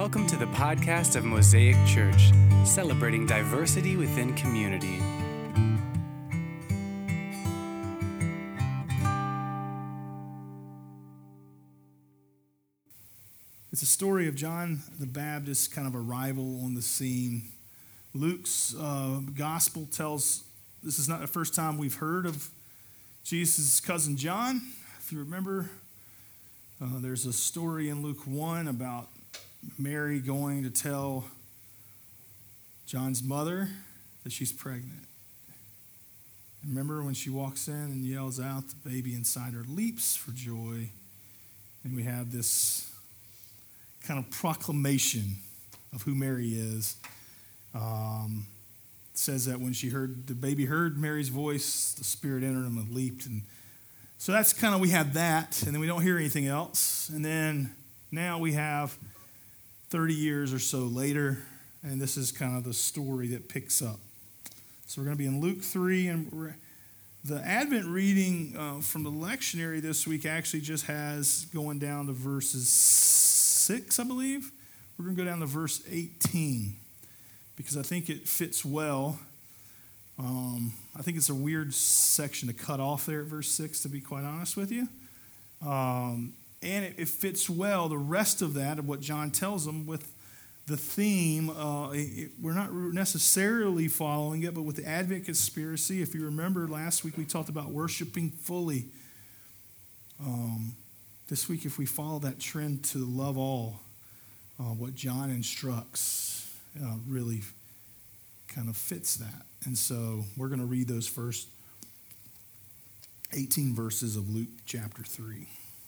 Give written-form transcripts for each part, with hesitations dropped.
Welcome to the podcast of Mosaic Church, celebrating diversity within community. It's a story of John the Baptist's kind of arrival on the scene. Luke's gospel tells this is not the first time we've heard of Jesus' cousin John. If you remember, there's a story in Luke 1 about Mary going to tell John's mother that she's pregnant. Remember when she walks in and yells out, the baby inside her leaps for joy. And we have this kind of proclamation of who Mary is. It says that when the baby heard Mary's voice, the Spirit entered him and leaped. And so that's kind of, we have that, and then we don't hear anything else. And then now we have 30 years or so later, and this is kind of the story that picks up. So we're going to be in Luke 3, and the Advent reading from the lectionary this week actually just has going down to verses 6, I believe. We're going to go down to verse 18 because I think it fits well. I think it's a weird section to cut off there at verse 6, to be quite honest with you. And it fits well, the rest of that, of what John tells them with the theme. We're not necessarily following it, but with the Advent conspiracy, if you remember last week we talked about worshiping fully. This week, if we follow that trend to love all, what John instructs really kind of fits that. And so we're going to read those first 18 verses of Luke chapter 3.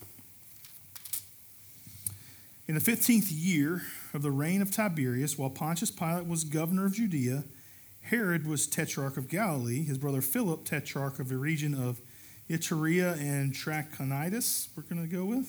In the 15th year of the reign of Tiberius, while Pontius Pilate was governor of Judea, Herod was tetrarch of Galilee, his brother Philip, tetrarch of the region of Iturea and Trachonitis, we're going to go with.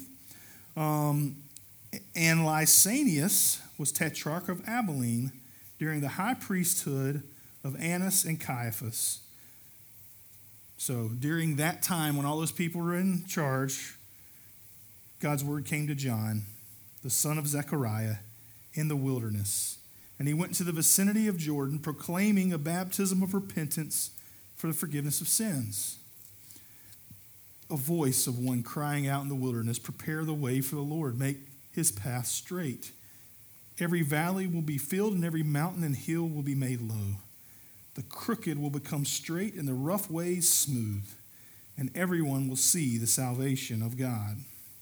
And Lysanias was tetrarch of Abilene during the high priesthood of Annas and Caiaphas. So during that time when all those people were in charge, God's word came to John, the son of Zechariah, in the wilderness. And he went to the vicinity of Jordan, proclaiming a baptism of repentance for the forgiveness of sins. A voice of one crying out in the wilderness, "Prepare the way for the Lord, make his path straight. Every valley will be filled, and every mountain and hill will be made low. The crooked will become straight, and the rough ways smooth, and everyone will see the salvation of God."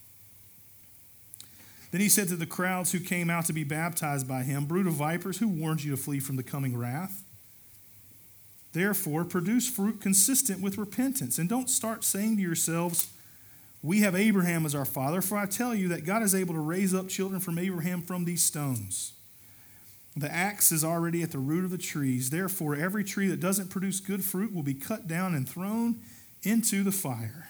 Then he said to the crowds who came out to be baptized by him, "Brood of vipers, who warned you to flee from the coming wrath? Therefore, produce fruit consistent with repentance, and don't start saying to yourselves, 'We have Abraham as our father,' for I tell you that God is able to raise up children from Abraham from these stones. The axe is already at the root of the trees. Therefore, every tree that doesn't produce good fruit will be cut down and thrown into the fire."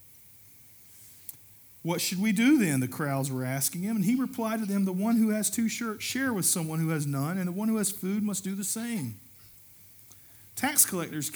"What should we do then?" the crowds were asking him. And he replied to them, "The one who has 2 shirts share with someone who has none, and the one who has food must do the same." Tax collectors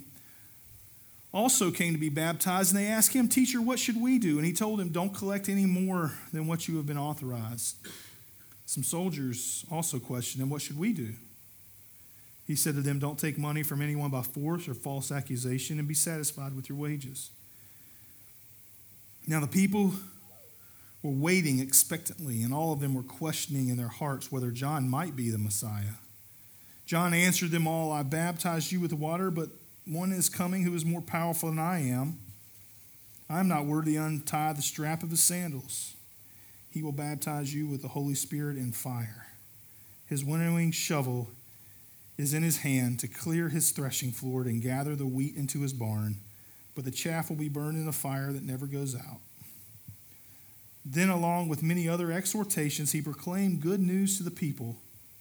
also came to be baptized, and they asked him, "Teacher, what should we do?" And he told them, "Don't collect any more than what you have been authorized." Some soldiers also questioned him, "What should we do?" He said to them, "Don't take money from anyone by force or false accusation, and be satisfied with your wages." Now the people were waiting expectantly, and all of them were questioning in their hearts whether John might be the Messiah. John answered them all, "I baptized you with water, but one is coming who is more powerful than I am. I am not worthy to untie the strap of his sandals. He will baptize you with the Holy Spirit and fire. His winnowing shovel is in his hand to clear his threshing floor and gather the wheat into his barn, but the chaff will be burned in a fire that never goes out." Then, along with many other exhortations, he proclaimed good news to the people.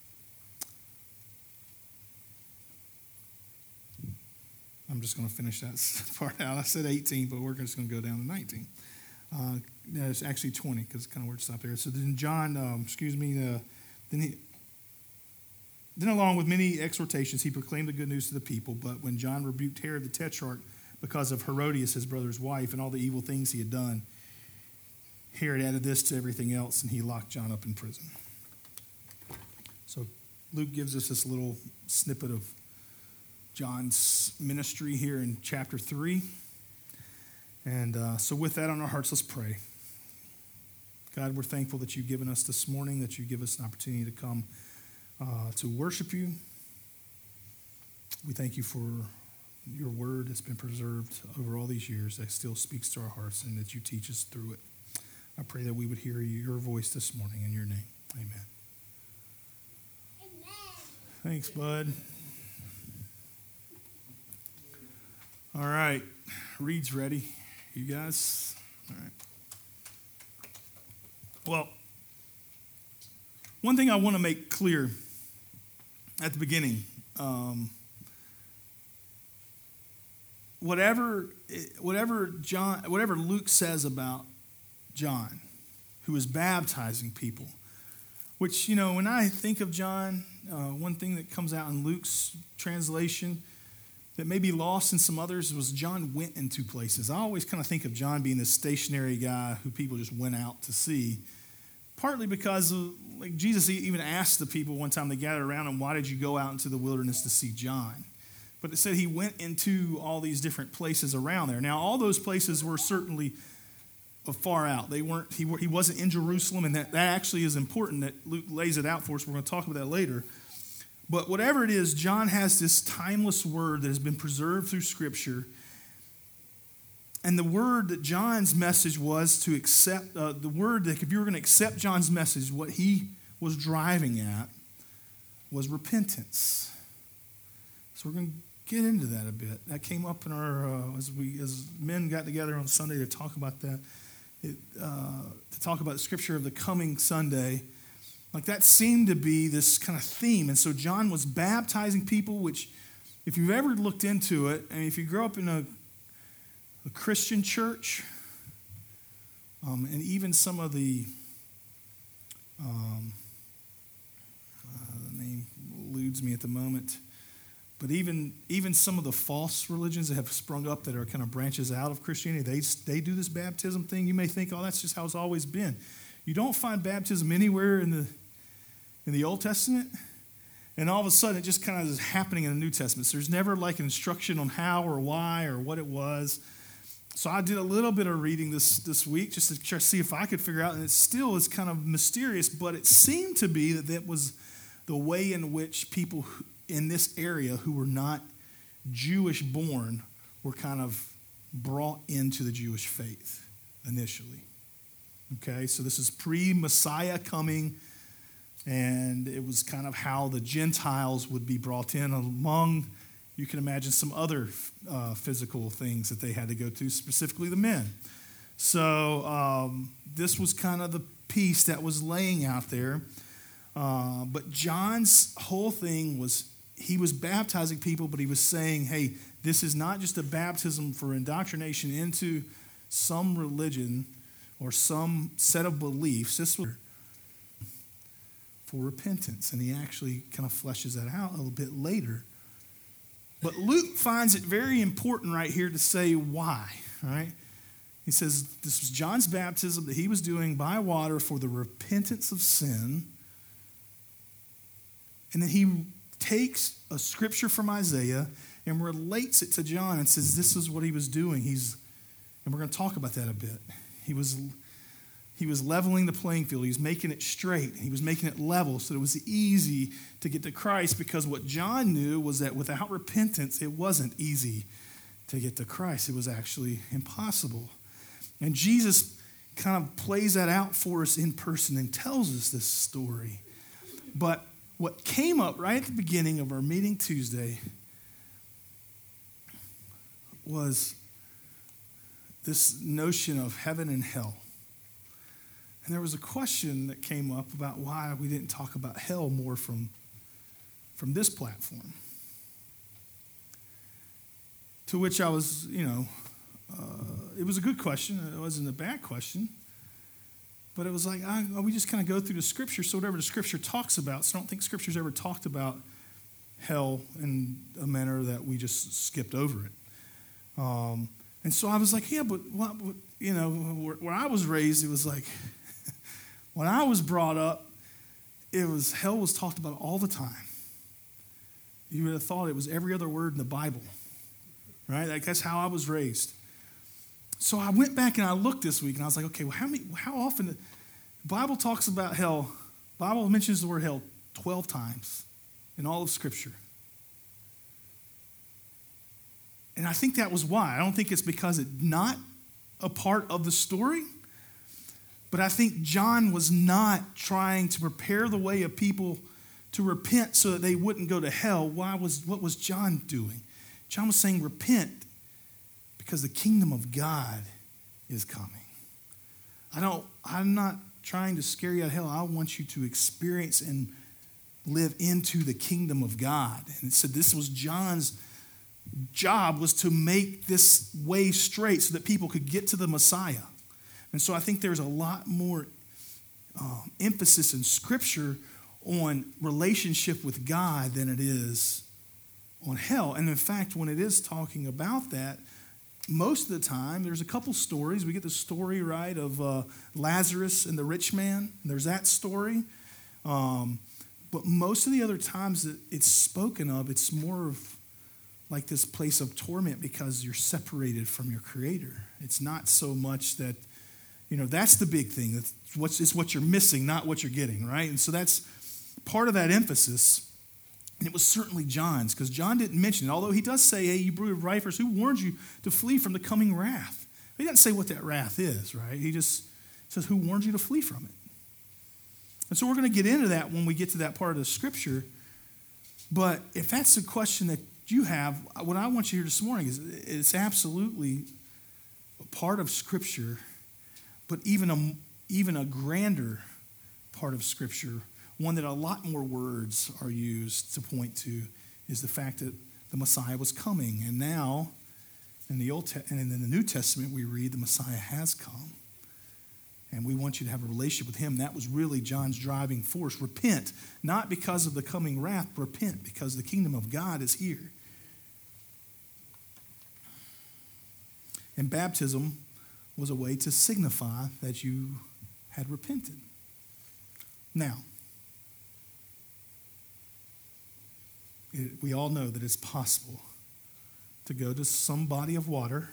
I'm just going to finish that part out. I said 18, but we're just going to go down to 19. It's actually 20 because it's kind of weird to stop there. So then then along with many exhortations, he proclaimed the good news to the people. But when John rebuked Herod the Tetrarch because of Herodias, his brother's wife, and all the evil things he had done, Herod added this to everything else, and he locked John up in prison. So Luke gives us this little snippet of John's ministry here in chapter 3. And so with that on our hearts, let's pray. God, we're thankful that you've given us this morning, that you give us an opportunity to come to worship you. We thank you for your word that's been preserved over all these years, that still speaks to our hearts, and that you teach us through it. I pray that we would hear your voice this morning in your name. Amen. Thanks, bud. All right. Reed's ready. You guys? All right. Well, one thing I want to make clear at the beginning, whatever Luke says about John, who is baptizing people, which, when I think of John, one thing that comes out in Luke's translation that may be lost in some others was John went into places. I always kind of think of John being this stationary guy who people just went out to see, partly because like Jesus even asked the people one time they gathered around him, why did you go out into the wilderness to see John? But it said he went into all these different places around there. Now, all those places were certainly far out. They weren't. He wasn't in Jerusalem, and that actually is important that Luke lays it out for us. We're going to talk about that later. But whatever it is, John has this timeless word that has been preserved through Scripture. And the word that John's message was to accept, the word that if you were going to accept John's message, what he was driving at was repentance. So we're going to get into that a bit. That came up in our, as men got together on Sunday to talk about that, to talk about the Scripture of the coming Sunday. Like that seemed to be this kind of theme. And so John was baptizing people, which if you've ever looked into it, and if you grow up in a Christian church, and even some of the name eludes me at the moment, but even some of the false religions that have sprung up that are kind of branches out of Christianity, they do this baptism thing. You may think, oh, that's just how it's always been. You don't find baptism anywhere in the Old Testament, and all of a sudden it just kind of is happening in the New Testament. So there's never like an instruction on how or why or what it was. So I did a little bit of reading this week just to try to see if I could figure out, and it still is kind of mysterious, but it seemed to be that was the way in which people in this area who were not Jewish born were kind of brought into the Jewish faith initially. Okay, so this is pre-Messiah coming, and it was kind of how the Gentiles would be brought in among, you can imagine, some other physical things that they had to go through, specifically the men. So this was kind of the piece that was laying out there. But John's whole thing was, he was baptizing people, but he was saying, hey, this is not just a baptism for indoctrination into some religion or some set of beliefs. This was for repentance. And he actually kind of fleshes that out a little bit later. But Luke finds it very important right here to say why, right? He says this was John's baptism that he was doing by water for the repentance of sin. And then he takes a scripture from Isaiah and relates it to John and says this is what he was doing. And we're going to talk about that a bit. He was leveling the playing field. He was making it straight. He was making it level so that it was easy to get to Christ, because what John knew was that without repentance, it wasn't easy to get to Christ. It was actually impossible. And Jesus kind of plays that out for us in person and tells us this story. But what came up right at the beginning of our meeting Tuesday was this notion of heaven and hell. And there was a question that came up about why we didn't talk about hell more from this platform. To which I was, it was a good question. It wasn't a bad question. But it was like, we just kind of go through the Scripture, so whatever the Scripture talks about. So I don't think Scripture's ever talked about hell in a manner that we just skipped over it. And so I was like, yeah, but what, where I was raised, it was like, when I was brought up, hell was talked about all the time. You would have thought it was every other word in the Bible, right? Like that's how I was raised. So I went back and I looked this week and I was like, okay, well, how often the Bible talks about hell? The Bible mentions the word hell 12 times in all of Scripture. And I think that was why. I don't think it's because it's not a part of the story, but I think John was not trying to prepare the way of people to repent so that they wouldn't go to hell. What was John doing? John was saying, repent because the kingdom of God is coming. I'm not trying to scare you out of hell. I want you to experience and live into the kingdom of God. And it said this was John's job, was to make this way straight so that people could get to the Messiah. And so I think there's a lot more emphasis in Scripture on relationship with God than it is on hell. And in fact, when it is talking about that, most of the time, there's a couple stories. We get the story, right, of Lazarus and the rich man. And there's that story. But most of the other times that it's spoken of, it's more of like this place of torment because you're separated from your Creator. It's not so much that, that's the big thing. It's what you're missing, not what you're getting, right? And so that's part of that emphasis. And it was certainly John's, because John didn't mention it, although he does say, hey, you brood of vipers, who warned you to flee from the coming wrath? He doesn't say what that wrath is, right? He just says, who warned you to flee from it? And so we're going to get into that when we get to that part of the Scripture. But if that's the question that you have, what I want you to hear this morning is it's absolutely a part of Scripture, but even a grander part of Scripture, one that a lot more words are used to point to, is the fact that the Messiah was coming. And now, in the New Testament, we read the Messiah has come. And we want you to have a relationship with him. That was really John's driving force. Repent, not because of the coming wrath, but repent because the kingdom of God is here. And baptism was a way to signify that you had repented. Now, we all know that it's possible to go to some body of water,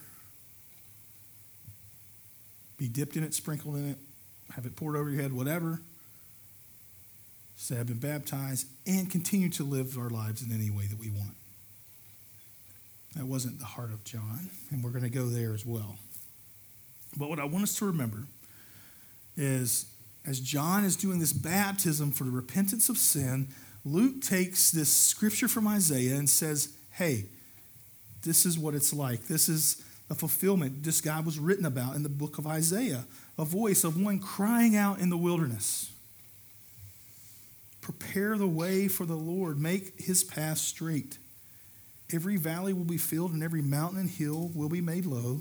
be dipped in it, sprinkled in it, have it poured over your head, whatever, say I've been baptized, and continue to live our lives in any way that we want. That wasn't the heart of John, and we're going to go there as well. But what I want us to remember is, as John is doing this baptism for the repentance of sin, Luke takes this scripture from Isaiah and says, hey, this is what it's like. This is a fulfillment this God was written about in the book of Isaiah, a voice of one crying out in the wilderness. Prepare the way for the Lord. Make his path straight. Every valley will be filled and every mountain and hill will be made low.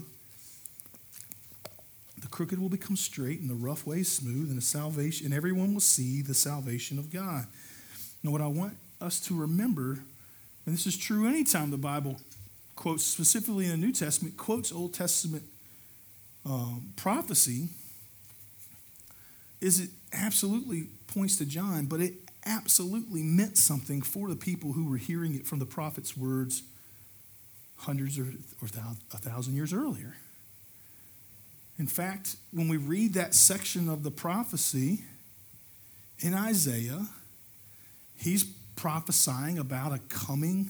The crooked will become straight and the rough way smooth, and everyone will see the salvation of God. Now, what I want us to remember, and this is true anytime the Bible quotes, specifically in the New Testament, quotes Old Testament prophecy, is it absolutely points to John, but it absolutely meant something for the people who were hearing it from the prophet's words hundreds or 1,000 years earlier. In fact, when we read that section of the prophecy in Isaiah, he's prophesying about a coming,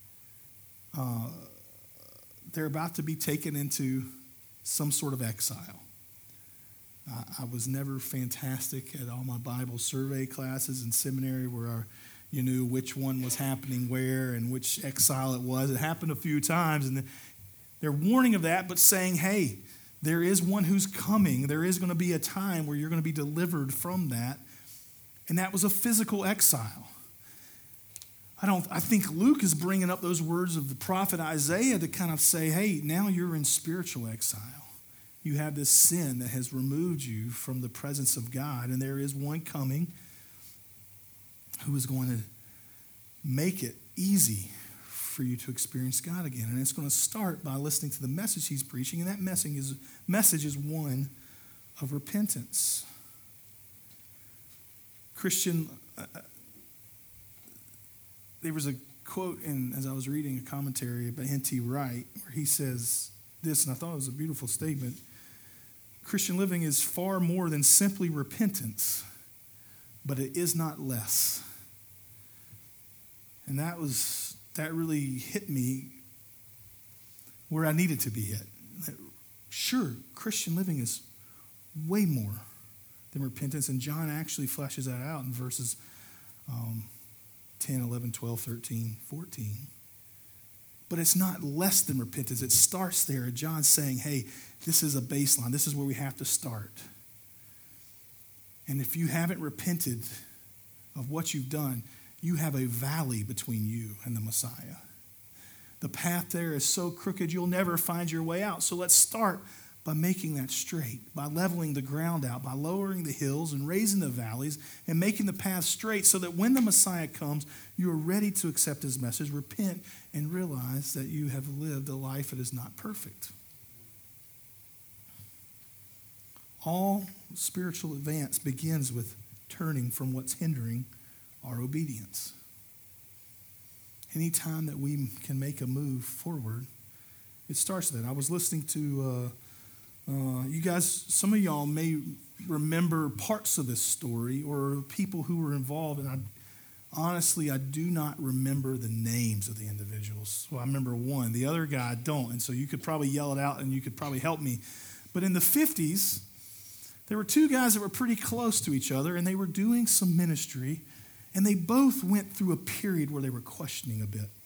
they're about to be taken into some sort of exile. I was never fantastic at all my Bible survey classes in seminary where you knew which one was happening where and which exile it was. It happened a few times, and they're warning of that, but saying, hey, there is one who's coming. There is going to be a time where you're going to be delivered from that. And that was a physical exile. I think Luke is bringing up those words of the prophet Isaiah to kind of say, hey, now you're in spiritual exile. You have this sin that has removed you from the presence of God, and there is one coming who is going to make it easy for you to experience God again. And it's going to start by listening to the message he's preaching, and that message is one of repentance. Christian there was a quote as I was reading a commentary by N.T. Wright where he says this, and I thought it was a beautiful statement. Christian living is far more than simply repentance, but it is not less. And that really hit me where I needed to be hit. Sure, Christian living is way more than repentance, and John actually fleshes that out in verses 10, 11, 12, 13, 14. But it's not less than repentance. It starts there. John's saying, hey, this is a baseline. This is where we have to start. And if you haven't repented of what you've done, you have a valley between you and the Messiah. The path there is so crooked, you'll never find your way out. So let's start by making that straight, by leveling the ground out, by lowering the hills and raising the valleys and making the path straight so that when the Messiah comes, you are ready to accept his message, repent, and realize that you have lived a life that is not perfect. All spiritual advance begins with turning from what's hindering our obedience. Anytime that we can make a move forward, it starts there. I was listening to you guys, some of y'all may remember parts of this story or people who were involved, and honestly, I do not remember the names of the individuals. Well, I remember one. The other guy I don't, and so you could probably yell it out and you could probably help me. But in the 50s, there were two guys that were pretty close to each other, and they were doing some ministry, and they both went through a period where they were questioning a bit,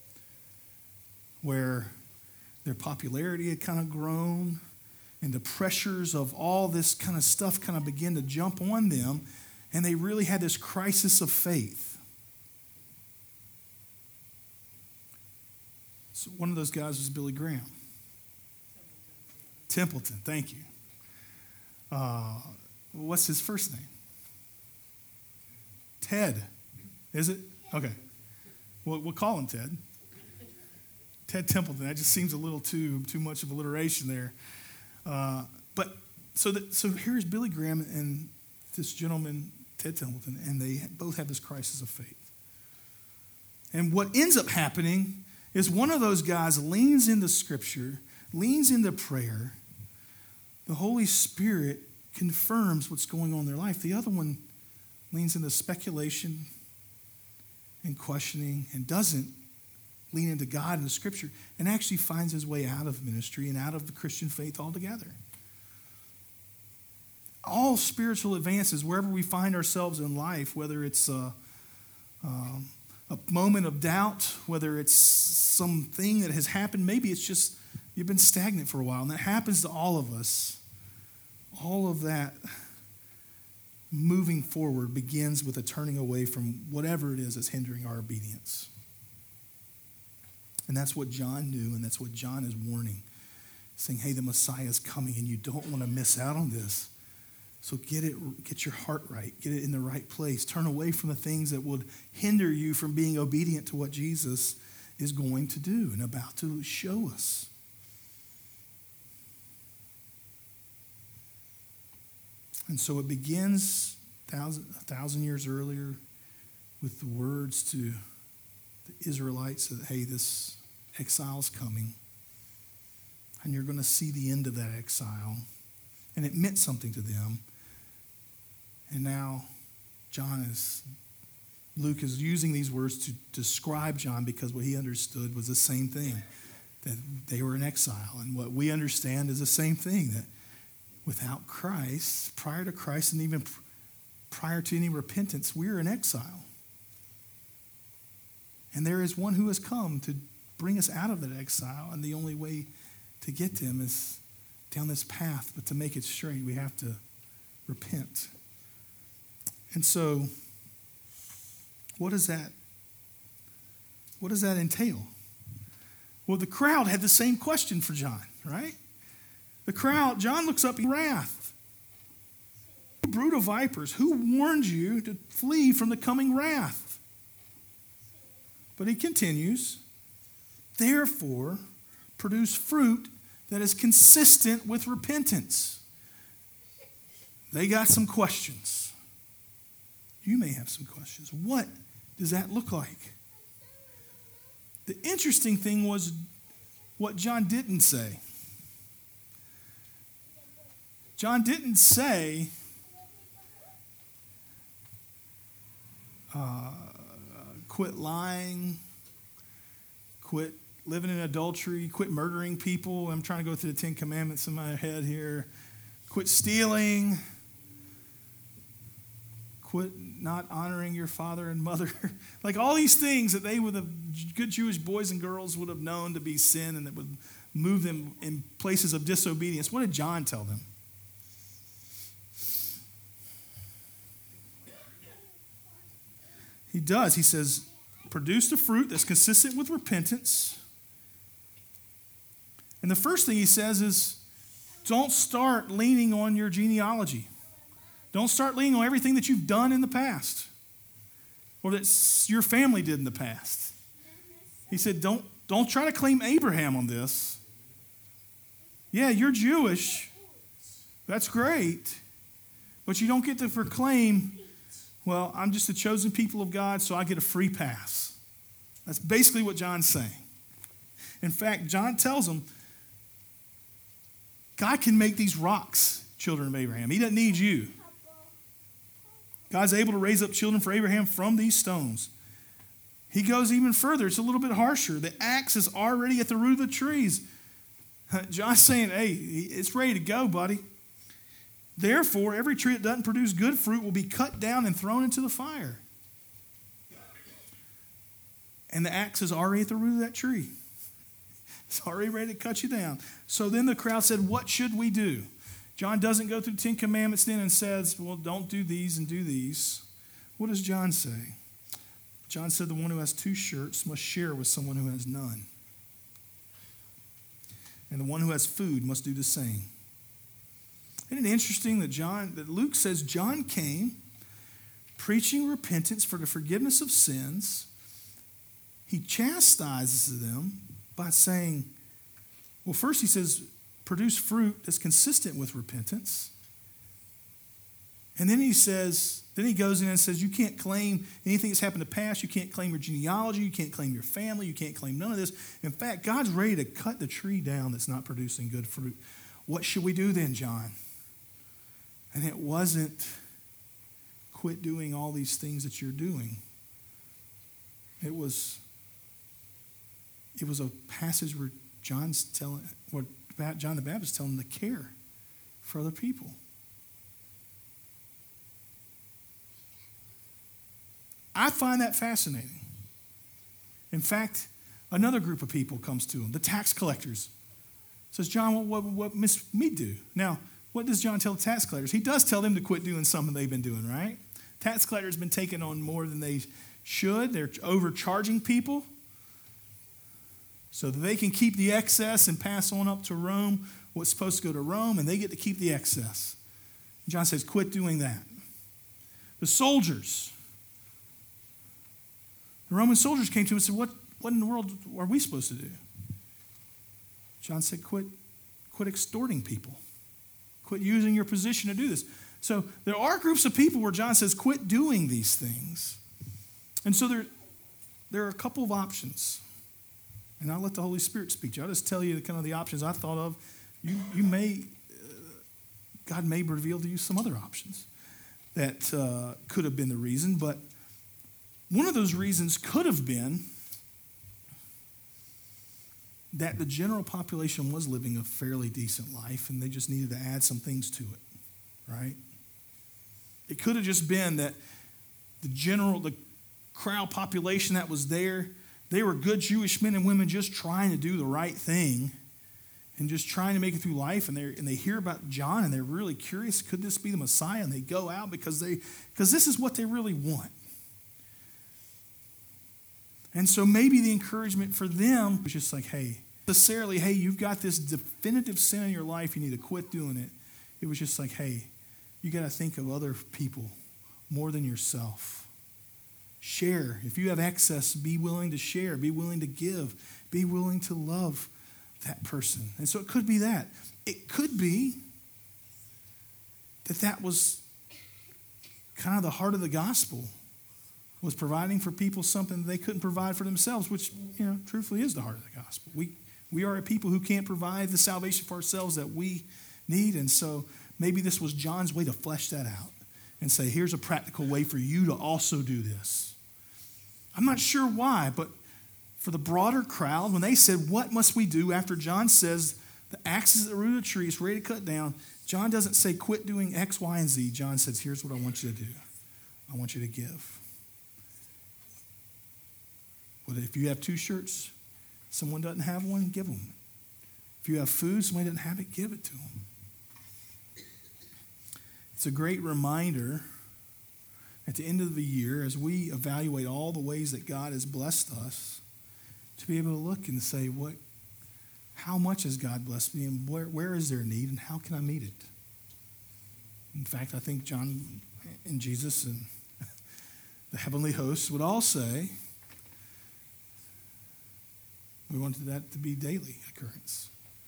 where their popularity had kind of grown, and the pressures of all this kind of stuff kind of began to jump on them, and they really had this crisis of faith. So one of those guys was Billy Graham. Templeton, thank you. What's his first name? Ted. Is it? Okay. We'll call him Ted. Ted Templeton. That just seems a little too much of alliteration there. But so here's Billy Graham and this gentleman, Ted Templeton, and they both have this crisis of faith. And what ends up happening is one of those guys leans into Scripture, leans into prayer. The Holy Spirit confirms what's going on in their life. The other one leans into speculation and questioning and doesn't lean into God and the Scripture and actually finds his way out of ministry and out of the Christian faith altogether. All spiritual advances, wherever we find ourselves in life, whether it's a moment of doubt, whether it's something that has happened, maybe it's just you've been stagnant for a while, and that happens to all of us. All of that moving forward begins with a turning away from whatever it is that's hindering our obedience. And that's what John knew, and that's what John is warning, saying, hey, the Messiah is coming, and you don't want to miss out on this. So get your heart right. Get it in the right place. Turn away from the things that would hinder you from being obedient to what Jesus is going to do and about to show us. And so it begins 1,000 years earlier with the words to the Israelites that, hey, this exile's coming. And you're going to see the end of that exile. And it meant something to them. And now Luke is using these words to describe John because what he understood was the same thing, that they were in exile. And what we understand is the same thing, that without Christ, prior to Christ and even prior to any repentance, we're in exile. And there is one who has come to bring us out of that exile, and the only way to get to him is down this path. But to make it straight, we have to repent. And so, what does that entail? Well, the crowd had the same question for John, right? The crowd, John looks up in wrath. You brood of vipers, who warned you to flee from the coming wrath? But he continues, therefore, produce fruit that is consistent with repentance. They got some questions. You may have some questions. What does that look like? The interesting thing was what John didn't say. John didn't say, quit lying, quit living in adultery, quit murdering people. I'm trying to go through the 10 Commandments in my head here. Quit stealing. Quit not honoring your father and mother. Like all these things that they would have, good Jewish boys and girls would have known to be sin and that would move them in places of disobedience. What did John tell them? He does. He says, produce the fruit that's consistent with repentance. And the first thing he says is, don't start leaning on your genealogy. Don't start leaning on everything that you've done in the past or that your family did in the past. He said, don't try to claim Abraham on this. Yeah, you're Jewish. That's great. But you don't get to proclaim, well, I'm just a chosen people of God, so I get a free pass. That's basically what John's saying. In fact, John tells them, God can make these rocks children of Abraham. He doesn't need you. God's able to raise up children for Abraham from these stones. He goes even further. It's a little bit harsher. The axe is already at the root of the trees. John's saying, hey, it's ready to go, buddy. Therefore, every tree that doesn't produce good fruit will be cut down and thrown into the fire. And the axe is already at the root of that tree. It's already ready to cut you down. So then the crowd said, what should we do? John doesn't go through the 10 Commandments then and says, well, don't do these and do these. What does John say? John said the one who has 2 shirts must share with someone who has none. And the one who has food must do the same. Isn't it interesting that Luke says John came preaching repentance for the forgiveness of sins. He chastises them by saying, well, first he says, produce fruit that's consistent with repentance. And then he goes in and says, you can't claim anything that's happened in the past. You can't claim your genealogy. You can't claim your family. You can't claim none of this. In fact, God's ready to cut the tree down that's not producing good fruit. What should we do then, John? And it wasn't quit doing all these things that you're doing. It was a passage where John the Baptist telling them to care for other people. I find that fascinating. In fact, another group of people comes to him, the tax collectors. Says, John, what must we do? Now, what does John tell the tax collectors? He does tell them to quit doing something they've been doing, right? Tax collectors have been taking on more than they should. They're overcharging people so that they can keep the excess and pass on up to Rome what's supposed to go to Rome, and they get to keep the excess. John says, quit doing that. The soldiers, the Roman soldiers came to him and said, what in the world are we supposed to do? John said, quit extorting people. Quit using your position to do this. So there are groups of people where John says, quit doing these things. And so there are a couple of options. And I'll let the Holy Spirit speak to you. I'll just tell you kind of the options I thought of. God may reveal to you some other options that could have been the reason. But one of those reasons could have been that the general population was living a fairly decent life and they just needed to add some things to it, right? It could have just been that the crowd population that was there, they were good Jewish men and women just trying to do the right thing and just trying to make it through life. And they hear about John and they're really curious, could this be the Messiah? And they go out because this is what they really want. And so maybe the encouragement for them was just like, hey, you've got this definitive sin in your life, you need to quit doing it. It was just like, hey, you got to think of other people more than yourself. Share. If you have excess, be willing to share, be willing to give, be willing to love that person. And so it could be that. It could be that was kind of the heart of the gospel, was providing for people something they couldn't provide for themselves, which, truthfully is the heart of the gospel. We are a people who can't provide the salvation for ourselves that we need, and so maybe this was John's way to flesh that out and say, here's a practical way for you to also do this. I'm not sure why, but for the broader crowd, when they said, what must we do after John says the axe is at the root of the tree, it's ready to cut down, John doesn't say quit doing X, Y, and Z. John says, here's what I want you to do. I want you to give. But if you have 2 shirts, someone doesn't have one, give them. If you have food, somebody doesn't have it, give it to them. It's a great reminder at the end of the year, as we evaluate all the ways that God has blessed us, to be able to look and say, how much has God blessed me, and where is there need, and how can I meet it? In fact, I think John and Jesus and the heavenly hosts would all say, we wanted that to be daily occurrence.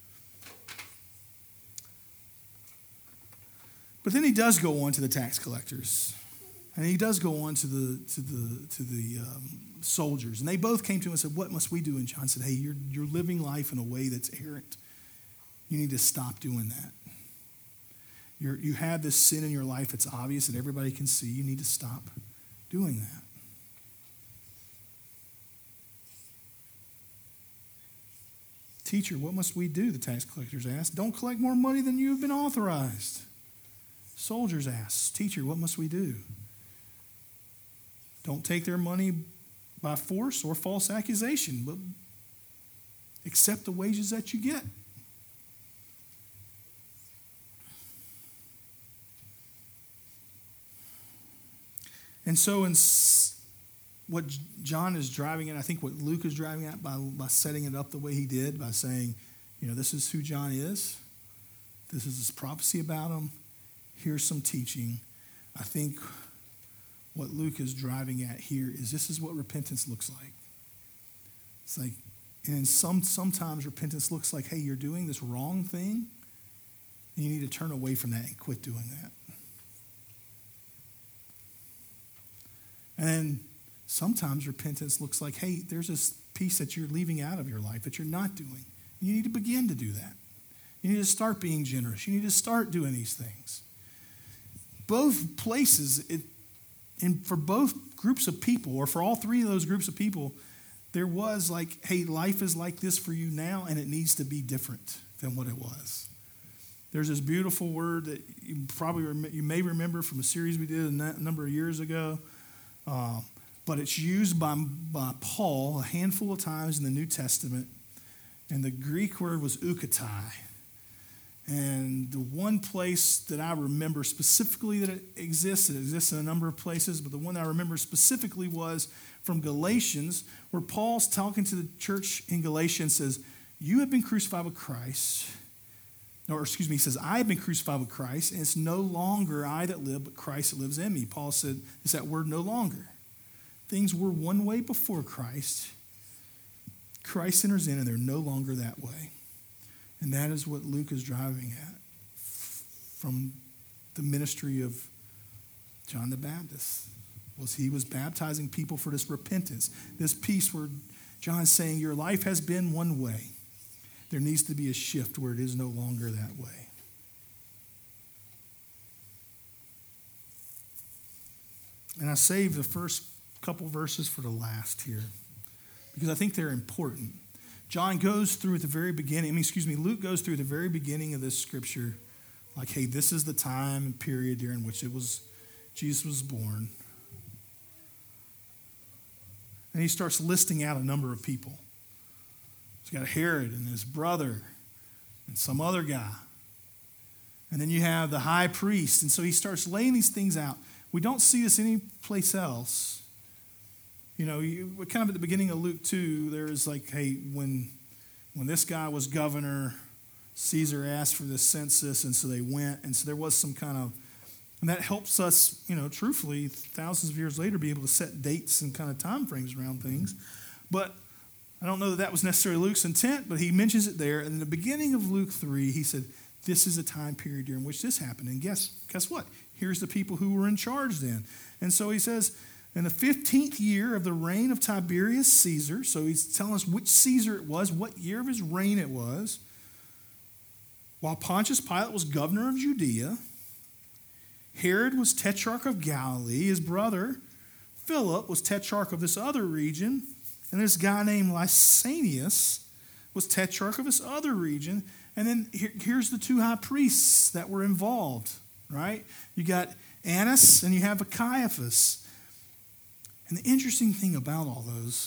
But then he does go on to the tax collectors, and he does go on to the soldiers, and they both came to him and said, "What must we do?" And John said, "Hey, you're living life in a way that's errant. You need to stop doing that. You have this sin in your life. It's obvious that everybody can see. You need to stop doing that." "Teacher, what must we do?" the tax collectors asked. "Don't collect more money than you have been authorized." Soldiers asked, "Teacher, what must we do?" "Don't take their money by force or false accusation, but accept the wages that you get." And so what John is driving at, I think what Luke is driving at by setting it up the way he did, by saying, this is who John is. This is his prophecy about him. Here's some teaching. I think what Luke is driving at here is this is what repentance looks like. It's like, and sometimes repentance looks like, hey, you're doing this wrong thing, and you need to turn away from that and quit doing that. And then sometimes repentance looks like, hey, there's this piece that you're leaving out of your life that you're not doing. You need to begin to do that. You need to start being generous. You need to start doing these things. Both places, and for both groups of people, or for all three of those groups of people, there was like, hey, life is like this for you now, and it needs to be different than what it was. There's this beautiful word that you may remember from a series we did a number of years ago. But it's used by Paul a handful of times in the New Testament. And the Greek word was eukatai. And the one place that I remember specifically that it exists in a number of places, but the one that I remember specifically was from Galatians, where Paul's talking to the church in Galatia and says, you have been crucified with Christ. He says, I have been crucified with Christ, and it's no longer I that live, but Christ that lives in me. Paul said, it's that word no longer. Things were one way before Christ. Christ enters in, and they're no longer that way. And that is what Luke is driving at from the ministry of John the Baptist. He was baptizing people for this repentance, this piece where John's saying your life has been one way. There needs to be a shift where it is no longer that way. And I saved the first couple verses for the last here because I think they're important. Luke goes through at the very beginning of this scripture, like, hey, this is the time and period during which Jesus was born. And he starts listing out a number of people. He's got Herod and his brother and some other guy. And then you have the high priest. And so he starts laying these things out. We don't see this anyplace else. Kind of at the beginning of Luke 2, there's like, hey, when this guy was governor, Caesar asked for this census, and so they went. And so there was some kind of, and that helps us, truthfully, thousands of years later, be able to set dates and kind of time frames around things. But I don't know that was necessarily Luke's intent, but he mentions it there. And in the beginning of Luke 3, he said, this is a time period during which this happened. And guess what? Here's the people who were in charge then. And so he says, in the 15th year of the reign of Tiberius Caesar, so he's telling us which Caesar it was, what year of his reign it was, while Pontius Pilate was governor of Judea, Herod was tetrarch of Galilee, his brother Philip was tetrarch of this other region, and this guy named Lysanias was tetrarch of this other region. And then here's the two high priests that were involved, right? You got Annas and you have a Caiaphas. And the interesting thing about all those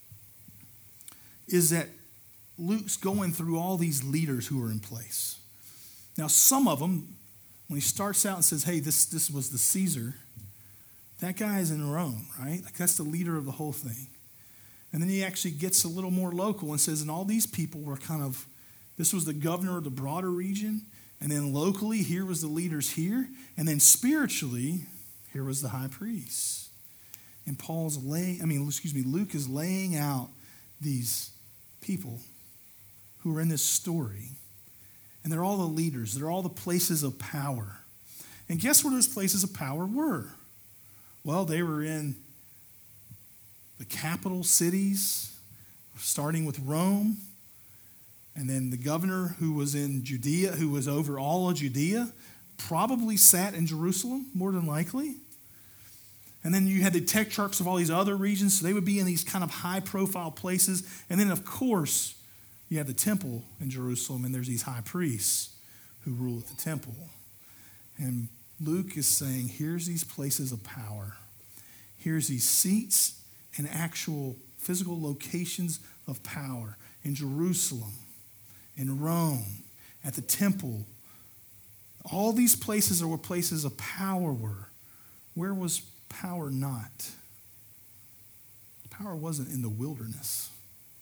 is that Luke's going through all these leaders who are in place. Now, some of them, when he starts out and says, hey, this was the Caesar, that guy is in Rome, right? Like that's the leader of the whole thing. And then he actually gets a little more local and says, and all these people were kind of, this was the governor of the broader region. And then locally, here was the leaders here. And then spiritually, here was the high priest. And Luke is laying out these people who are in this story. And they're all the leaders. They're all the places of power. And guess where those places of power were? Well, they were in the capital cities, starting with Rome. And then the governor who was in Judea, who was over all of Judea, probably sat in Jerusalem, more than likely. And then you had the tetrarchs of all these other regions, so they would be in these kind of high-profile places. And then, of course, you have the temple in Jerusalem, and there's these high priests who rule at the temple. And Luke is saying, here's these places of power. Here's these seats and actual physical locations of power in Jerusalem, in Rome, at the temple. All these places are where places of power were. Where was power not? Power wasn't in the wilderness.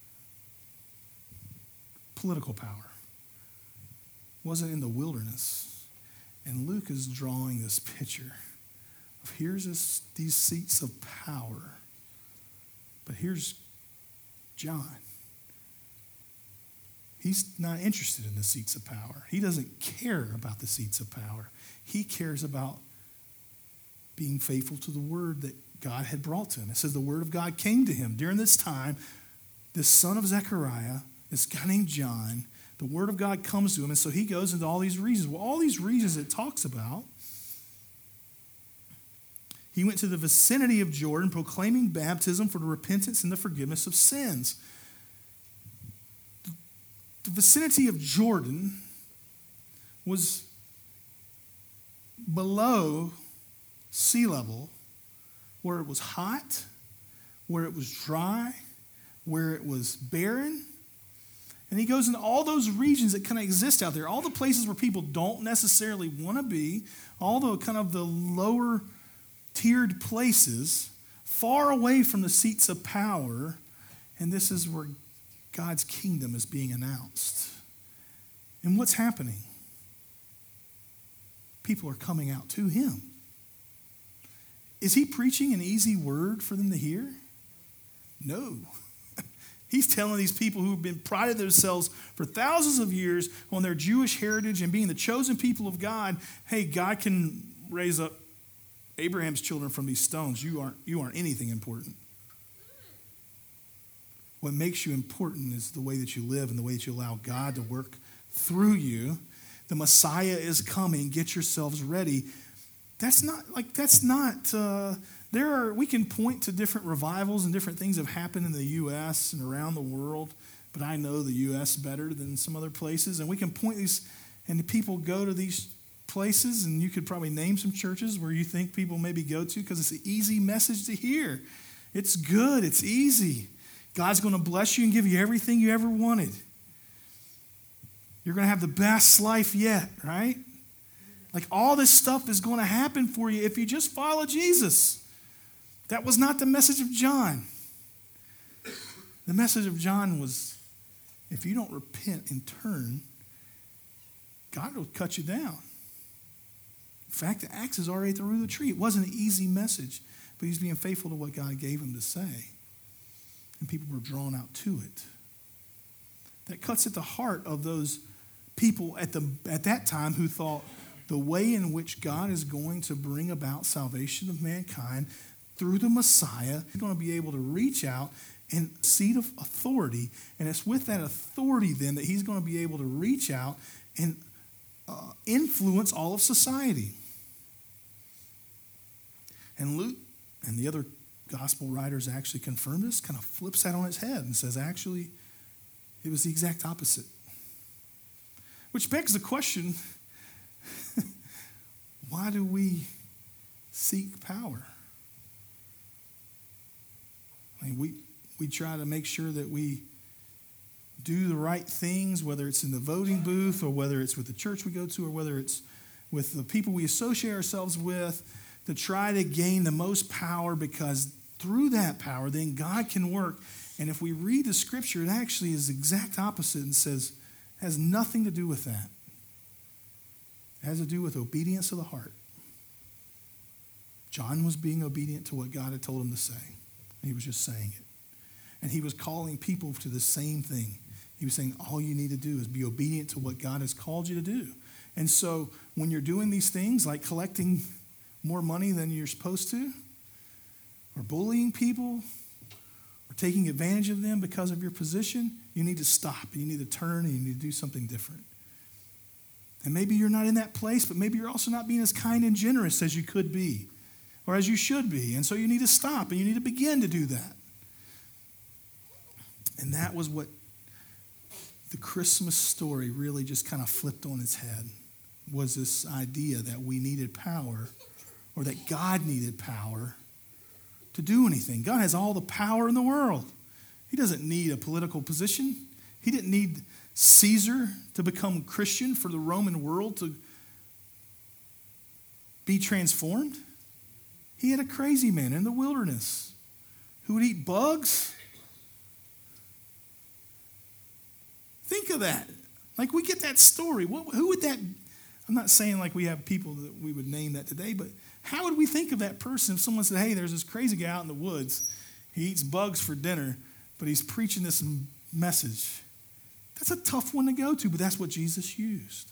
Political power wasn't in the wilderness. And Luke is drawing this picture of here's these seats of power. But here's John. He's not interested in the seats of power. He doesn't care about the seats of power. He cares about being faithful to the word that God had brought to him. It says the word of God came to him during this time. This son of Zechariah, this guy named John, the word of God comes to him, and so he goes into all these regions. Well, all these regions it talks about, he went to the vicinity of Jordan, proclaiming baptism for the repentance and the forgiveness of sins. The vicinity of Jordan was below sea level, where it was hot, where it was dry, where it was barren. And he goes into all those regions that kind of exist out there, all the places where people don't necessarily want to be, all the kind of the lower tiered places, far away from the seats of power. And this is where God's kingdom is being announced. And what's happening? People are coming out to him. Is he preaching an easy word for them to hear? No. He's telling these people who have been prided themselves for thousands of years on their Jewish heritage and being the chosen people of God, hey, God can raise up Abraham's children from these stones. You aren't anything important. What makes you important is the way that you live and the way that you allow God to work through you. The Messiah is coming. Get yourselves ready. We can point to different revivals and different things that have happened in the U.S. and around the world, but I know the U.S. better than some other places. And we can point these, and people go to these places, and you could probably name some churches where you think people maybe go to because it's an easy message to hear. It's good. It's easy. God's going to bless you and give you everything you ever wanted. You're going to have the best life yet, right? Like all this stuff is going to happen for you if you just follow Jesus. That was not the message of John. The message of John was, if you don't repent and turn, God will cut you down. In fact, the axe is already at the root of the tree. It wasn't an easy message, but he's being faithful to what God gave him to say. And people were drawn out to it. That cuts at the heart of those people at that time who thought, the way in which God is going to bring about salvation of mankind through the Messiah. He's going to be able to reach out and seat of authority, and it's with that authority then that he's going to be able to reach out and influence all of society. And Luke and the other gospel writers actually confirm this, kind of flips that on its head and says, actually, it was the exact opposite. Which begs the question, why do we seek power? I mean, we try to make sure that we do the right things, whether it's in the voting booth or whether it's with the church we go to or whether it's with the people we associate ourselves with, to try to gain the most power, because through that power, then God can work. And if we read the scripture, it actually is the exact opposite and says, it has nothing to do with that. It has to do with obedience of the heart. John was being obedient to what God had told him to say. He was just saying it. And he was calling people to the same thing. He was saying, all you need to do is be obedient to what God has called you to do. And so when you're doing these things like collecting more money than you're supposed to, or bullying people, or taking advantage of them because of your position, you need to stop. You need to turn and you need to do something different. And maybe you're not in that place, but maybe you're also not being as kind and generous as you could be, or as you should be. And so you need to stop and you need to begin to do that. And that was what the Christmas story really just kind of flipped on its head, was this idea that we needed power, or that God needed power to do anything. God has all the power in the world. He doesn't need a political position. He didn't need Caesar to become Christian for the Roman world to be transformed. He had a crazy man in the wilderness who would eat bugs. Think of that. Like, we get that story. Who would that... I'm not saying like we have people that we would name that today, but how would we think of that person if someone said, hey, there's this crazy guy out in the woods. He eats bugs for dinner, but he's preaching this message. That's a tough one to go to, but that's what Jesus used.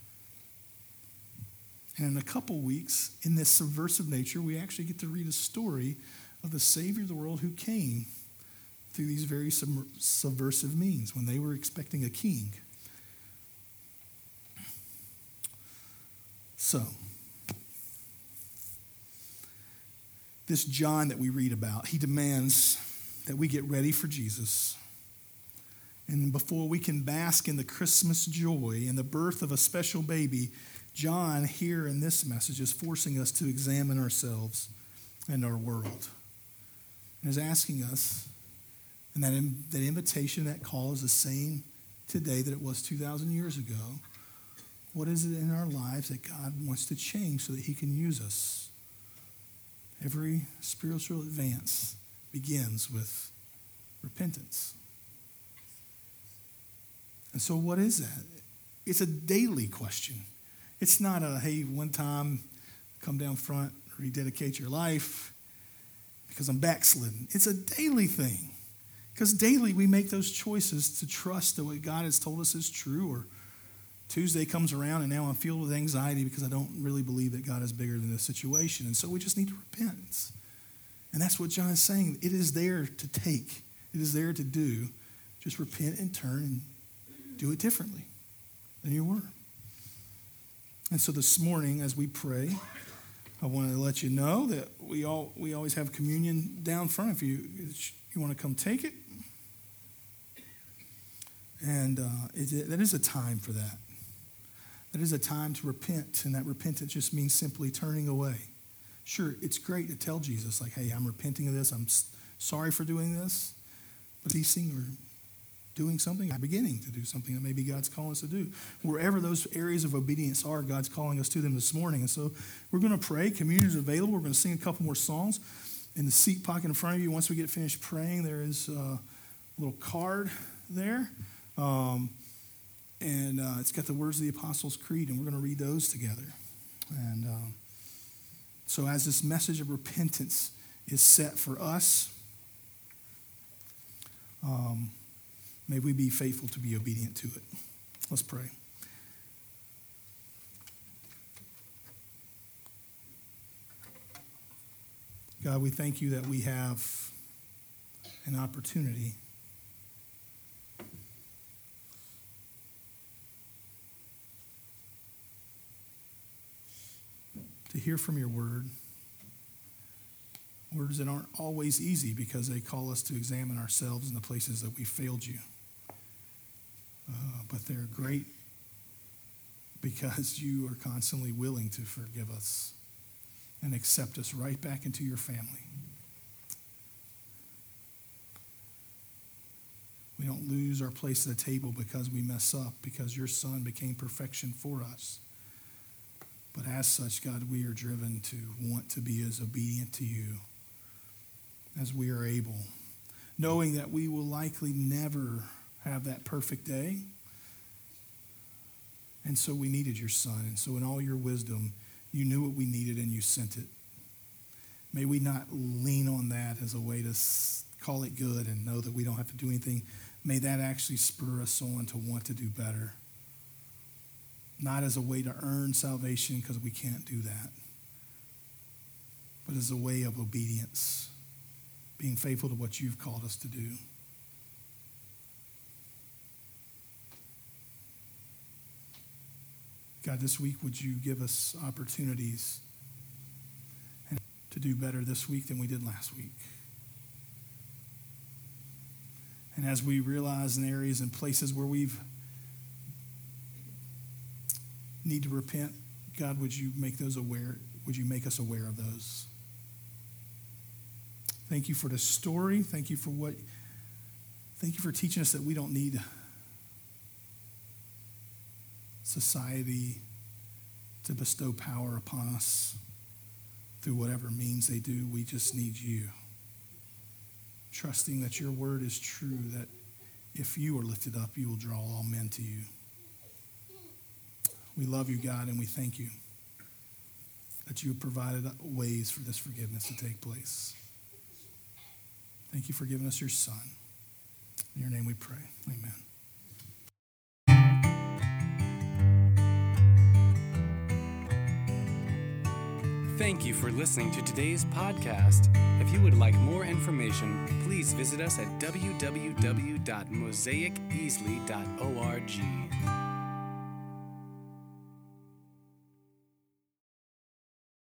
And in a couple weeks, in this subversive nature, we actually get to read a story of the Savior of the world who came through these very subversive means when they were expecting a king. So, this John that we read about, he demands that we get ready for Jesus. And before we can bask in the Christmas joy and the birth of a special baby, John here in this message is forcing us to examine ourselves and our world. And is asking us, and that invitation, that call is the same today that it was 2,000 years ago. What is it in our lives that God wants to change so that he can use us? Every spiritual advance begins with repentance. And so what is that? It's a daily question. It's not a, hey, one time, come down front, rededicate your life because I'm backslidden. It's a daily thing. Because daily we make those choices to trust that what God has told us is true, or Tuesday comes around and now I'm filled with anxiety because I don't really believe that God is bigger than this situation. And so we just need to repent. And that's what John is saying. It is there to take. It is there to do. Just repent and turn and do it differently than you were. And so this morning as we pray, I want to let you know that we always have communion down front. If you want to come take it. And that is a time for that. That is a time to repent, and that repentance just means simply turning away. Sure, it's great to tell Jesus, like, hey, I'm repenting of this. I'm sorry for doing this. But ceasing or doing something, beginning to do something that maybe God's calling us to do. Wherever those areas of obedience are, God's calling us to them this morning. And so we're going to pray. Communion is available. We're going to sing a couple more songs. In the seat pocket in front of you, once we get finished praying, there is a little card there. And it's got the words of the Apostles' Creed, and we're going to read those together. And so as this message of repentance is set for us, may we be faithful to be obedient to it. Let's pray. God, we thank you that we have an opportunity to hear from your word. Words that aren't always easy because they call us to examine ourselves in the places that we failed you. But they're great because you are constantly willing to forgive us and accept us right back into your family. We don't lose our place at the table because we mess up, because your Son became perfection for us. But as such, God, we are driven to want to be as obedient to you as we are able, knowing that we will likely never have that perfect day. And so we needed your Son. And so in all your wisdom, you knew what we needed and you sent it. May we not lean on that as a way to call it good and know that we don't have to do anything. May that actually spur us on to want to do better. Not as a way to earn salvation, because we can't do that, but as a way of obedience, being faithful to what you've called us to do. God, this week, would you give us opportunities to do better this week than we did last week? And as we realize in areas and places where we've need to repent, God, would you make those aware? Would you make us aware of those? Thank you for the story. Thank you for teaching us that we don't need society to bestow power upon us through whatever means they do. We just need you. Trusting that your word is true, that if you are lifted up, you will draw all men to you. We love you, God, and we thank you that you have provided ways for this forgiveness to take place. Thank you for giving us your Son. In your name we pray. Amen. Thank you for listening to today's podcast. If you would like more information, please visit us at www.mosaiceasley.org.